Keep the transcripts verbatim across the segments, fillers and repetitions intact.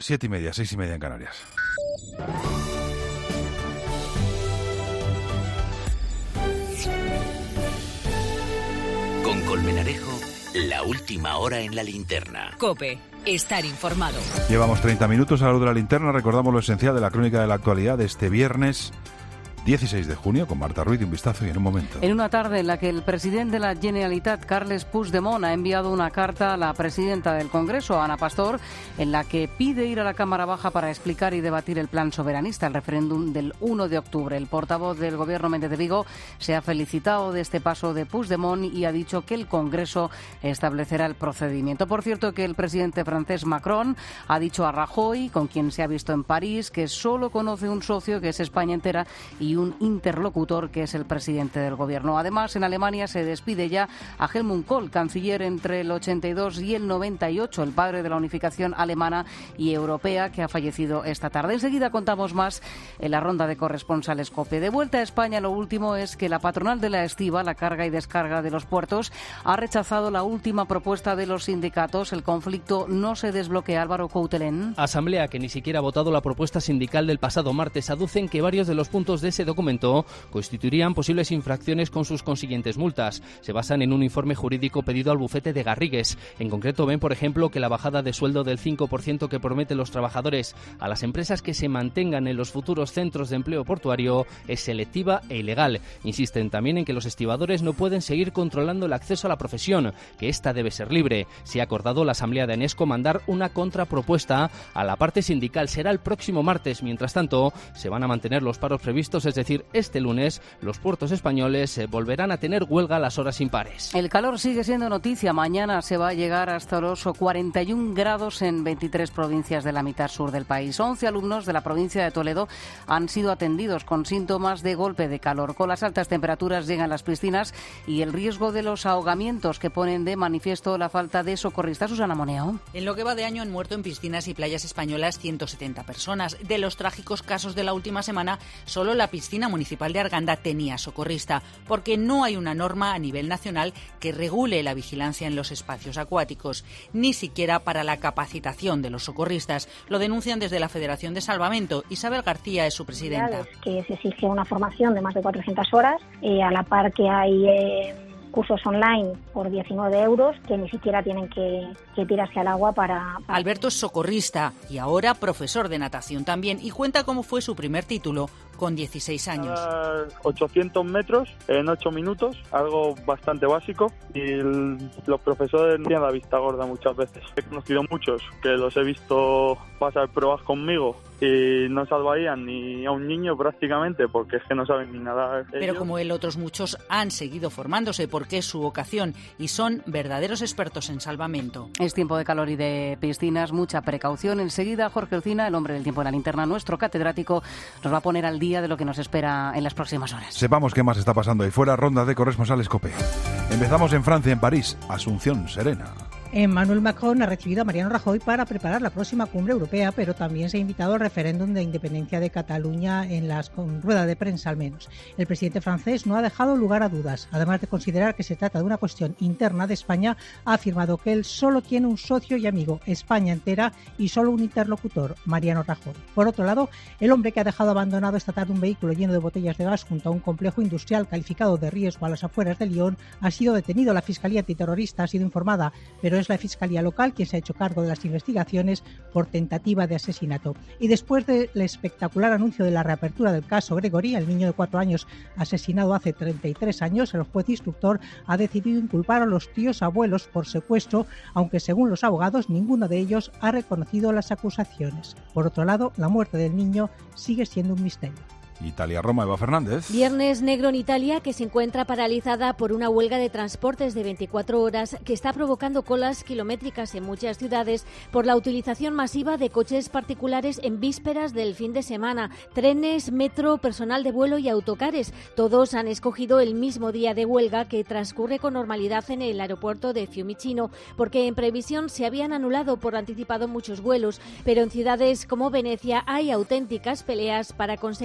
Siete y media, seis y media en Canarias. Con Colmenarejo, la última hora en la linterna. COPE, estar informado. Llevamos treinta minutos a la luz de la linterna. Recordamos lo esencial de la crónica de la actualidad de este viernes dieciséis de junio, con Marta Ruiz, de un vistazo y en un momento. En una tarde en la que el presidente de la Generalitat, Carles Puigdemont, ha enviado una carta a la presidenta del Congreso, Ana Pastor, en la que pide ir a la Cámara Baja para explicar y debatir el plan soberanista, el referéndum del uno de octubre. El portavoz del Gobierno, Méndez de Vigo, se ha felicitado de este paso de Puigdemont y ha dicho que el Congreso establecerá el procedimiento. Por cierto, que el presidente francés Macron ha dicho a Rajoy, con quien se ha visto en París, que solo conoce un socio, que es España entera, y y un interlocutor, que es el presidente del Gobierno. Además, en Alemania se despide ya a Helmut Kohl, canciller entre el ochenta y dos y el noventa y ocho, el padre de la unificación alemana y europea, que ha fallecido esta tarde. Enseguida contamos más en la ronda de corresponsales COPE. De vuelta a España, lo último es que la patronal de la estiba, la carga y descarga de los puertos, ha rechazado la última propuesta de los sindicatos. El conflicto no se desbloquea. Álvaro Coutelén. Asamblea que ni siquiera ha votado la propuesta sindical del pasado martes. Aducen que varios de los puntos de ese documento constituirían posibles infracciones con sus consiguientes multas. Se basan en un informe jurídico pedido al bufete de Garrigues. En concreto, ven, por ejemplo, que la bajada de sueldo del cinco por ciento que prometen los trabajadores a las empresas que se mantengan en los futuros centros de empleo portuario es selectiva e ilegal. Insisten también en que los estibadores no pueden seguir controlando el acceso a la profesión, que ésta debe ser libre. Se ha acordado la Asamblea de Enesco mandar una contrapropuesta a la parte sindical. Será el próximo martes. Mientras tanto, se van a mantener los paros previstos. Es decir, este lunes los puertos españoles eh, volverán a tener huelga a las horas impares. El calor sigue siendo noticia. Mañana se va a llegar hasta los cuarenta y un grados en veintitrés provincias de la mitad sur del país. once alumnos de la provincia de Toledo han sido atendidos con síntomas de golpe de calor. Con las altas temperaturas llegan las piscinas y el riesgo de los ahogamientos, que ponen de manifiesto la falta de socorristas. Susana Moneo. En lo que va de año han muerto en piscinas y playas españolas ciento setenta personas. De los trágicos casos de la última semana, solo la piscina municipal de Arganda tenía socorrista, porque no hay una norma a nivel nacional que regule la vigilancia en los espacios acuáticos, ni siquiera para la capacitación de los socorristas. Lo denuncian desde la Federación de Salvamento. Isabel García es su presidenta. Que se exige una formación de más de cuatrocientas horas, eh, a la par que hay eh, cursos online por diecinueve euros que ni siquiera tienen que, que tirarse al agua para, para... Alberto es socorrista y ahora profesor de natación también, y cuenta cómo fue su primer título con dieciséis años. Uh, ochocientos metros en ocho minutos, algo bastante básico, y el, los profesores tienen la vista gorda muchas veces. He conocido muchos que los he visto pasar pruebas conmigo y no salvarían ni a un niño prácticamente, porque es que no saben ni nadar. Pero ellos, como él, otros muchos han seguido formándose porque es su vocación y son verdaderos expertos en salvamento. Es tiempo de calor y de piscinas, mucha precaución. Enseguida Jorge Olcina, el hombre del tiempo de la linterna, nuestro catedrático, nos va a poner al día de lo que nos espera en las próximas horas. Sepamos qué más está pasando ahí fuera. Ronda de corresponsales COPE. Empezamos en Francia, en París. Asunción Serena. Emmanuel Macron ha recibido a Mariano Rajoy para preparar la próxima cumbre europea, pero también se ha invitado al referéndum de independencia de Cataluña en las con rueda de prensa al menos. El presidente francés no ha dejado lugar a dudas. Además de considerar que se trata de una cuestión interna de España, ha afirmado que él solo tiene un socio y amigo, España entera, y solo un interlocutor, Mariano Rajoy. Por otro lado, el hombre que ha dejado abandonado esta tarde un vehículo lleno de botellas de gas junto a un complejo industrial calificado de riesgo a las afueras de Lyon ha sido detenido. La Fiscalía Antiterrorista ha sido informada, pero es la Fiscalía local quien se ha hecho cargo de las investigaciones por tentativa de asesinato. Y después del espectacular anuncio de la reapertura del caso Gregory, el niño de cuatro años asesinado hace treinta y tres años, el juez instructor ha decidido inculpar a los tíos abuelos por secuestro, aunque según los abogados ninguno de ellos ha reconocido las acusaciones. Por otro lado, la muerte del niño sigue siendo un misterio. Italia-Roma, Eva Fernández. Viernes negro en Italia, que se encuentra paralizada por una huelga de transportes de veinticuatro horas que está provocando colas kilométricas en muchas ciudades por la utilización masiva de coches particulares en vísperas del fin de semana. Trenes, metro, personal de vuelo y autocares, todos han escogido el mismo día de huelga, que transcurre con normalidad en el aeropuerto de Fiumicino, porque en previsión se habían anulado por anticipado muchos vuelos, pero en ciudades como Venecia hay auténticas peleas para conseguir un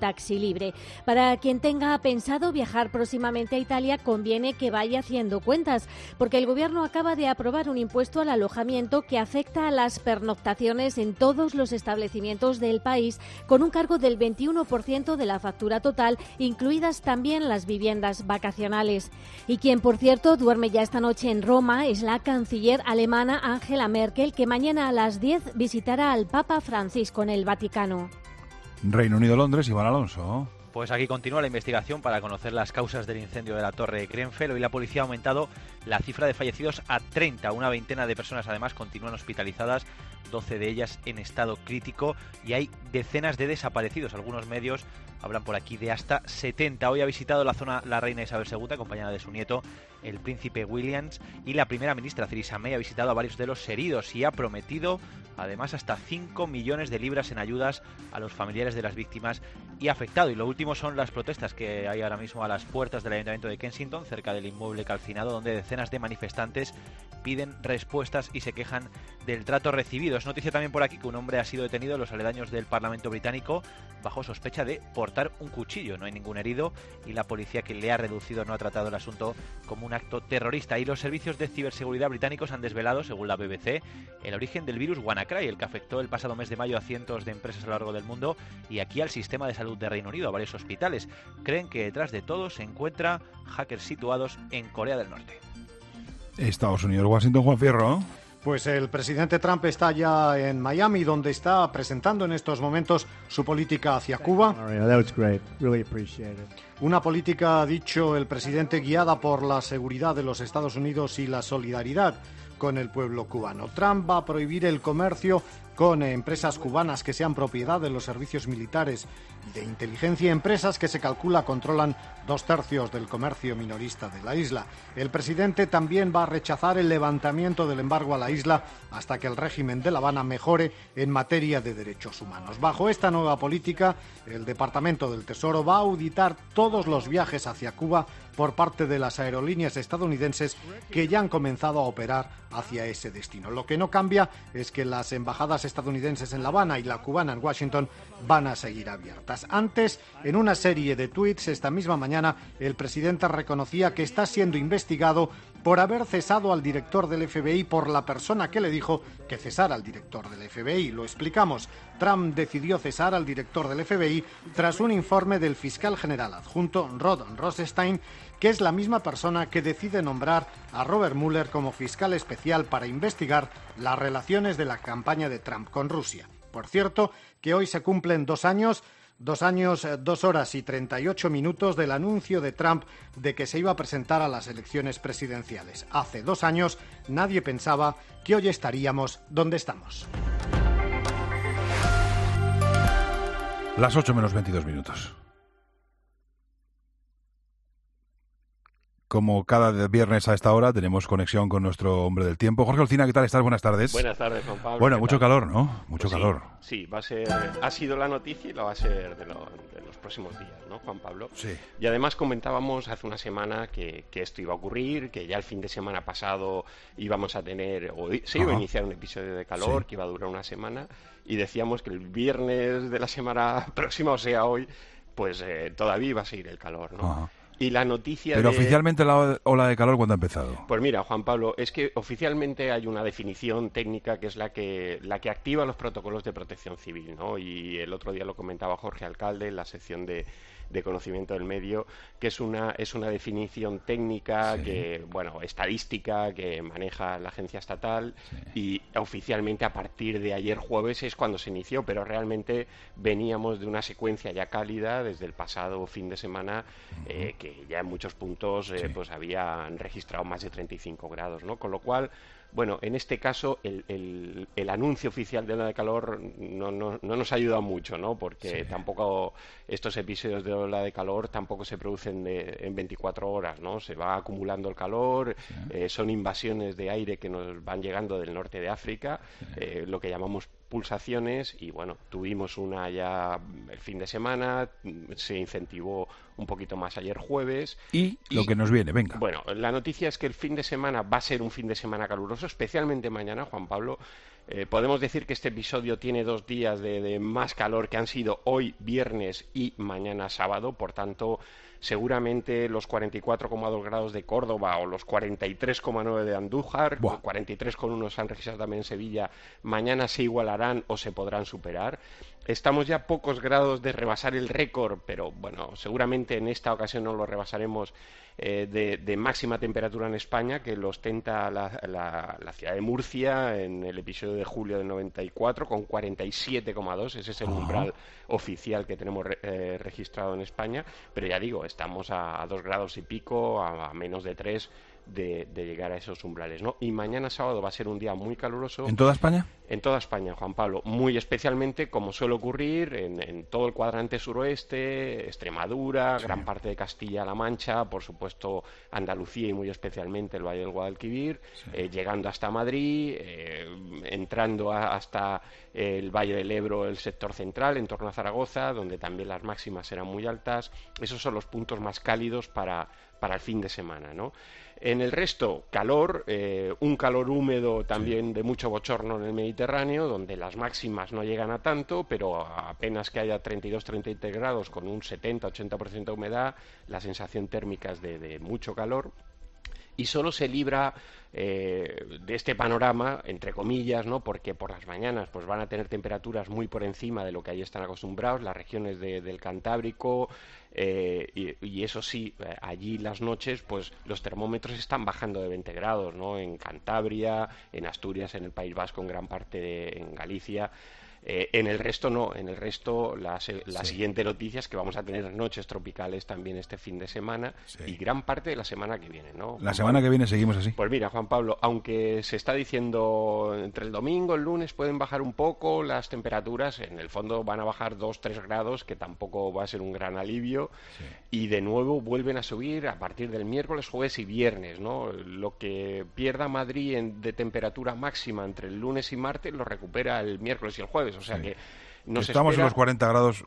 taxi libre. Para quien tenga pensado viajar próximamente a Italia, conviene que vaya haciendo cuentas, porque el Gobierno acaba de aprobar un impuesto al alojamiento que afecta a las pernoctaciones en todos los establecimientos del país, con un cargo del veintiuno por ciento de la factura total, incluidas también las viviendas vacacionales. Y quien, por cierto, duerme ya esta noche en Roma es la canciller alemana Angela Merkel, que mañana a las diez visitará al Papa Francisco en el Vaticano. Reino Unido, Londres, Iván Alonso. Pues aquí continúa la investigación para conocer las causas del incendio de la Torre de Grenfell. Hoy la policía ha aumentado la cifra de fallecidos a treinta. Una veintena de personas además continúan hospitalizadas, doce de ellas en estado crítico, y hay decenas de desaparecidos. Algunos medios hablan por aquí de hasta setenta. Hoy ha visitado la zona la reina Isabel segunda, acompañada de su nieto, el príncipe Williams, y la primera ministra Theresa May ha visitado a varios de los heridos y ha prometido además hasta cinco millones de libras en ayudas a los familiares de las víctimas y afectados. Y lo último son las protestas que hay ahora mismo a las puertas del Ayuntamiento de Kensington, cerca del inmueble calcinado, donde decenas de manifestantes piden respuestas y se quejan del trato recibido. Es noticia también por aquí que un hombre ha sido detenido en los aledaños del Parlamento británico bajo sospecha de portar un cuchillo. No hay ningún herido y la policía que le ha reducido no ha tratado el asunto como un acto terrorista. Y los servicios de ciberseguridad británicos han desvelado, según la B B C, el origen del virus WannaCry, el que afectó el pasado mes de mayo a cientos de empresas a lo largo del mundo y aquí al sistema de salud de Reino Unido, a varios hospitales. Creen que detrás de todo se encuentra hackers situados en Corea del Norte. Estados Unidos, Washington, Juan Fierro. Pues el presidente Trump está ya en Miami, donde está presentando en estos momentos su política hacia Cuba. Una política, ha dicho el presidente, guiada por la seguridad de los Estados Unidos y la solidaridad con el pueblo cubano. Trump va a prohibir el comercio con empresas cubanas que sean propiedad de los servicios militares y de inteligencia, empresas que se calcula controlan dos tercios del comercio minorista de la isla. El presidente también va a rechazar el levantamiento del embargo a la isla hasta que el régimen de La Habana mejore en materia de derechos humanos. Bajo esta nueva política, el Departamento del Tesoro va a auditar todos los viajes hacia Cuba por parte de las aerolíneas estadounidenses que ya han comenzado a operar hacia ese destino. Lo que no cambia es que las embajadas estadounidenses en La Habana y la cubana en Washington van a seguir abiertas. Antes, en una serie de tuits esta misma mañana, el presidente reconocía que está siendo investigado por haber cesado al director del F B I por la persona que le dijo que cesara al director del F B I. Lo explicamos. Trump decidió cesar al director del F B I tras un informe del fiscal general adjunto Rod Rosenstein, que es la misma persona que decide nombrar a Robert Mueller como fiscal especial para investigar las relaciones de la campaña de Trump con Rusia. Por cierto, que hoy se cumplen dos años Dos años, dos horas y treinta y ocho minutos del anuncio de Trump de que se iba a presentar a las elecciones presidenciales. Hace dos años nadie pensaba que hoy estaríamos donde estamos. Las ocho menos veintidós minutos. Como cada viernes a esta hora tenemos conexión con nuestro hombre del tiempo. Jorge Olcina, ¿qué tal estás? Buenas tardes. Buenas tardes, Juan Pablo. Bueno, mucho tal? calor, ¿no? Mucho pues calor. Sí, sí, va a ser, ha sido la noticia y lo va a ser de, lo, de los próximos días, ¿no, Juan Pablo? Sí. Y además comentábamos hace una semana que, que esto iba a ocurrir, que ya el fin de semana pasado íbamos a tener, o se iba Ajá. a iniciar un episodio de calor sí. que iba a durar una semana, y decíamos que el viernes de la semana próxima, o sea, hoy, pues eh, todavía iba a seguir el calor, ¿no? Ajá. Y la noticia Pero de... oficialmente la ola de calor, ¿cuándo ha empezado? Pues mira, Juan Pablo, es que oficialmente hay una definición técnica que es la que la que activa los protocolos de protección civil, ¿no? Y el otro día lo comentaba Jorge Alcalde en la sección de, de conocimiento del medio, que es una es una definición técnica, sí. que bueno, estadística, que maneja la agencia estatal, sí. y oficialmente a partir de ayer jueves es cuando se inició, pero realmente veníamos de una secuencia ya cálida desde el pasado fin de semana, uh-huh. eh, que ya en muchos puntos eh, sí. pues habían registrado más de treinta y cinco grados, ¿no? Con lo cual, bueno, en este caso el, el, el anuncio oficial de ola de calor no, no, no nos ha ayudado mucho, ¿no? Porque sí. tampoco estos episodios de ola de calor tampoco se producen de, en veinticuatro horas, ¿no? Se va acumulando el calor, sí. eh, son invasiones de aire que nos van llegando del norte de África, sí. eh, lo que llamamos pulsaciones, y bueno, tuvimos una ya el fin de semana, se incentivó un poquito más ayer jueves. Y, y lo que nos viene, venga. Bueno, la noticia es que el fin de semana va a ser un fin de semana caluroso, especialmente mañana, Juan Pablo. Eh, podemos decir que este episodio tiene dos días de, de más calor que han sido hoy viernes y mañana sábado, por tanto seguramente los cuarenta y cuatro coma dos grados de Córdoba o los cuarenta y tres coma nueve de Andújar, o cuarenta y tres coma uno se han registrado también en Sevilla, mañana se igualarán o se podrán superar. Estamos ya a pocos grados de rebasar el récord, pero bueno, seguramente en esta ocasión no lo rebasaremos, eh, de, de máxima temperatura en España, que lo ostenta la, la, la ciudad de Murcia en el episodio de julio del noventa y cuatro con cuarenta y siete coma dos, ese es el umbral oficial que tenemos eh, registrado en España, pero ya digo, estamos a, a dos grados y pico, a, a menos de tres de, de llegar a esos umbrales, ¿no? Y mañana sábado va a ser un día muy caluroso. ¿En toda España? En toda España, Juan Pablo, muy especialmente, como suele ocurrir, en, en todo el cuadrante suroeste, Extremadura, sí. gran parte de Castilla-La Mancha, por supuesto Andalucía y muy especialmente el Valle del Guadalquivir, sí. eh, llegando hasta Madrid, eh, entrando a, hasta el Valle del Ebro, el sector central, en torno a Zaragoza, donde también las máximas serán muy altas. Esos son los puntos más cálidos para, para el fin de semana, ¿no? En el resto, calor, eh, un calor húmedo también sí. de mucho bochorno en el Mediterráneo, donde las máximas no llegan a tanto, pero apenas que haya treinta y dos a treinta y tres grados con un setenta a ochenta por ciento de humedad, la sensación térmica es de, de mucho calor. Y solo se libra eh, de este panorama, entre comillas, ¿no? Porque por las mañanas pues van a tener temperaturas muy por encima de lo que ahí están acostumbrados, las regiones de, del Cantábrico, eh, y, y eso sí, allí las noches pues los termómetros están bajando de veinte grados, ¿no? En Cantabria, en Asturias, en el País Vasco, en gran parte de en Galicia. Eh, en el resto no, en el resto la, la sí. siguiente noticia es que vamos a tener noches tropicales también este fin de semana sí. y gran parte de la semana que viene, ¿no? La semana que viene seguimos así. Pues mira, Juan Pablo, aunque se está diciendo entre el domingo y el lunes pueden bajar un poco las temperaturas, en el fondo van a bajar dos a tres grados, que tampoco va a ser un gran alivio, sí. y de nuevo vuelven a subir a partir del miércoles, jueves y viernes, ¿no? Lo que pierda Madrid en, de temperatura máxima entre el lunes y martes lo recupera el miércoles y el jueves. O sea sí. que nos estamos espera... en los cuarenta grados.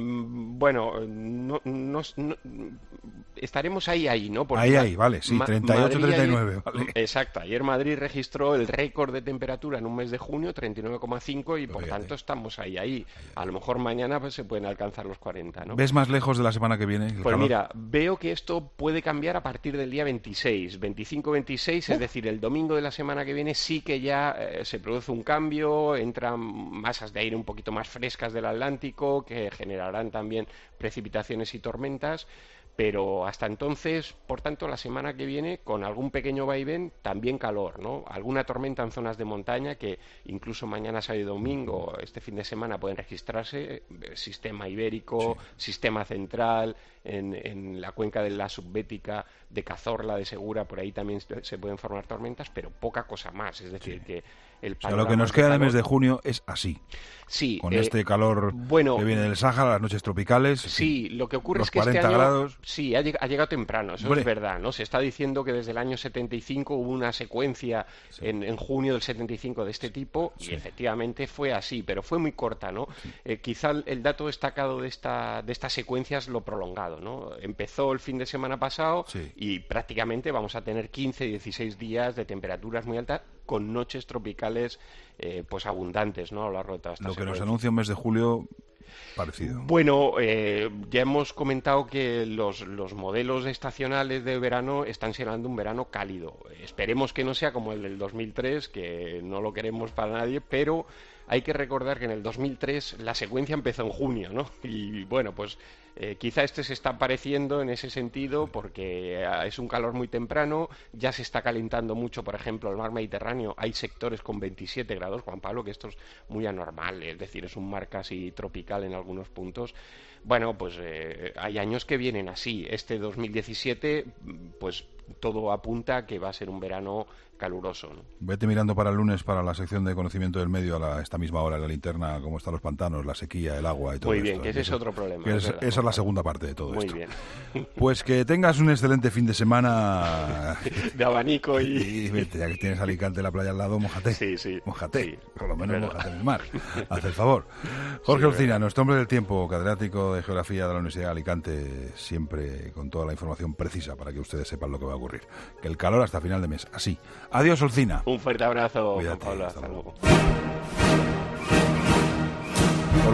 Bueno, no, no, no, estaremos ahí, ahí, ¿no? Porque ahí, ahí, vale, sí, treinta y ocho, treinta y nueve, vale. Exacto, ayer Madrid registró el récord de temperatura en un mes de junio, treinta y nueve coma cinco, y por Fíjate. tanto estamos ahí, ahí. A lo mejor mañana pues, se pueden alcanzar los cuarenta, ¿no? ¿Ves más lejos de la semana que viene? Pues calor? Mira, veo que esto puede cambiar a partir del día veintiséis, veinticinco veintiséis, uh. es decir, el domingo de la semana que viene sí que ya eh, se produce un cambio, entran masas de aire un poquito más frescas del Atlántico que generan harán también precipitaciones y tormentas, pero hasta entonces, por tanto, la semana que viene, con algún pequeño vaivén, también calor, ¿no? Alguna tormenta en zonas de montaña que incluso mañana, sábado y domingo, este fin de semana, pueden registrarse, sistema ibérico, sí. sistema central, en, en la cuenca de la Subbética, de Cazorla, de Segura, por ahí también se pueden formar tormentas, pero poca cosa más, es decir, sí. que el o sea, lo que nos queda de mes de junio es así. Sí, con eh, este calor bueno, que viene del Sáhara, las noches tropicales. Sí, sí. lo que ocurre los es que cuarenta este año grados. sí ha llegado, ha llegado temprano, eso Hombre. es verdad, ¿no? Se está diciendo que desde el año setenta y cinco hubo una secuencia sí. en, en junio del setenta y cinco de este tipo sí. y efectivamente fue así, pero fue muy corta, ¿no? Sí. Eh, quizá el dato destacado de esta de esta secuencia es lo prolongado, ¿no? Empezó el fin de semana pasado sí. y prácticamente vamos a tener quince, dieciséis días de temperaturas muy altas con noches tropicales eh, pues abundantes, ¿no? A lo largo de toda esta Lo que secuencia. nos anuncia un mes de julio parecido. Bueno, eh, ya hemos comentado que los, los modelos estacionales de verano están siendo un verano cálido. Esperemos que no sea como el del dos mil tres, que no lo queremos para nadie, pero hay que recordar que en el dos mil tres la secuencia empezó en junio, ¿no? Y bueno, pues eh, quizá este se está pareciendo en ese sentido porque eh, es un calor muy temprano, ya se está calentando mucho, por ejemplo, el mar Mediterráneo. Hay sectores con veintisiete grados, Juan Pablo, que esto es muy anormal, es decir, es un mar casi tropical en algunos puntos. Bueno, pues eh, hay años que vienen así. Este dos mil diecisiete, pues todo apunta a que va a ser un verano caluroso, ¿no? Vete mirando para el lunes para la sección de conocimiento del medio a la, esta misma hora en la linterna, cómo están los pantanos, la sequía, el agua y todo Muy esto. bien, que ese es otro problema. Es, es verdad, esa es la segunda parte de todo Muy esto. bien. Pues que tengas un excelente fin de semana. De abanico y... y vete, ya que tienes Alicante, la playa al lado, mójate. Sí, sí. Mójate, sí, por lo menos mójate en el mar. Haz el favor. Jorge sí, Olcina, nuestro hombre del tiempo, catedrático de Geografía de la Universidad de Alicante, siempre con toda la información precisa para que ustedes sepan lo que va a ocurrir. Que el calor hasta final de mes, así. Adiós, Olcina. Un fuerte abrazo, Cuídate, Juan Pablo. Hasta Hasta luego. luego.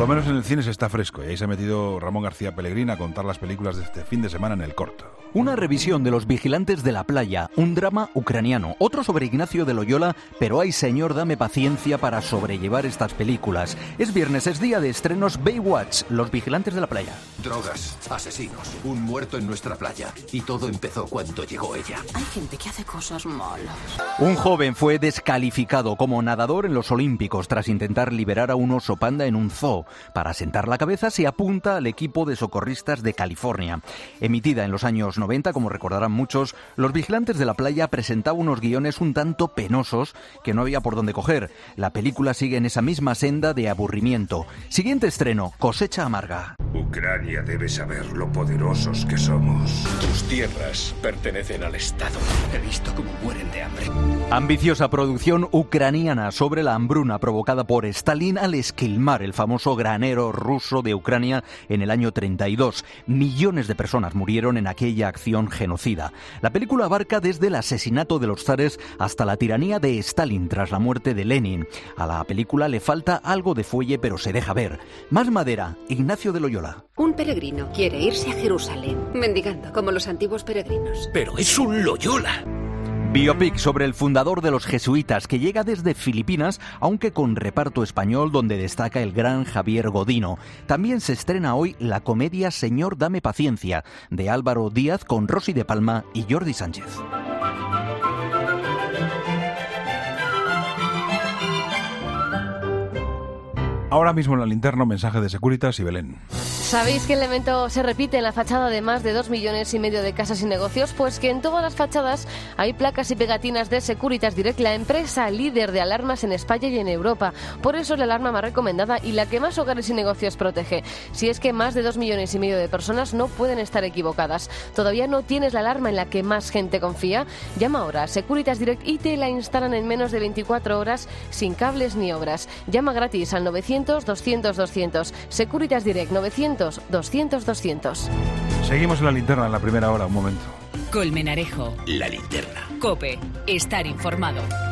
lo menos en el cine se está fresco y ahí se ha metido Ramón García Pellegrín a contar las películas de este fin de semana en El Corto. Una revisión de Los Vigilantes de la Playa, un drama ucraniano, otro sobre Ignacio de Loyola, pero ay señor, dame paciencia para sobrellevar estas películas. Es viernes, es día de estrenos Baywatch, Los Vigilantes de la Playa. Drogas, asesinos, un muerto en nuestra playa. Y todo empezó cuando llegó ella. Hay gente que hace cosas malas. Un joven fue descalificado como nadador en los Olímpicos tras intentar liberar a un oso panda en un zoo. Para sentar la cabeza se apunta al equipo de socorristas de California. Emitida en los años noventa, como recordarán muchos, Los Vigilantes de la Playa presentaba unos guiones un tanto penosos que no había por dónde coger. La película sigue en esa misma senda de aburrimiento. Siguiente estreno, Cosecha Amarga. Ucrania debe saber lo poderosos que somos. Tus tierras pertenecen al Estado. He visto cómo mueren de hambre. Ambiciosa producción ucraniana sobre la hambruna provocada por Stalin al esquilmar el famoso granero ruso de Ucrania en el año treinta y dos. Millones de personas murieron en aquella acción genocida. La película abarca desde el asesinato de los zares hasta la tiranía de Stalin tras la muerte de Lenin. A la película le falta algo de fuelle, pero se deja ver. Más madera, Ignacio de Loyola. Un peregrino quiere irse a Jerusalén, mendigando como los antiguos peregrinos. Pero es un Loyola. Biopic sobre el fundador de los jesuitas que llega desde Filipinas, aunque con reparto español donde destaca el gran Javier Godino. También se estrena hoy la comedia Señor, dame paciencia, de Álvaro Díaz con Rosy de Palma y Jordi Sánchez. Ahora mismo en la linterna, un mensaje de Securitas y Belén. ¿Sabéis qué elemento se repite en la fachada de más de dos millones y medio de casas y negocios? Pues que en todas las fachadas hay placas y pegatinas de Securitas Direct, la empresa líder de alarmas en España y en Europa. Por eso es la alarma más recomendada y la que más hogares y negocios protege. Si es que más de dos millones y medio de personas no pueden estar equivocadas. ¿Todavía no tienes la alarma en la que más gente confía? Llama ahora a Securitas Direct y te la instalan en menos de veinticuatro horas sin cables ni obras. Llama gratis al novecientos doscientos doscientos. Securitas Direct novecientos doscientos doscientos. Seguimos en la linterna en la primera hora, un momento. Colmenarejo. La linterna. COPE. Estar informado.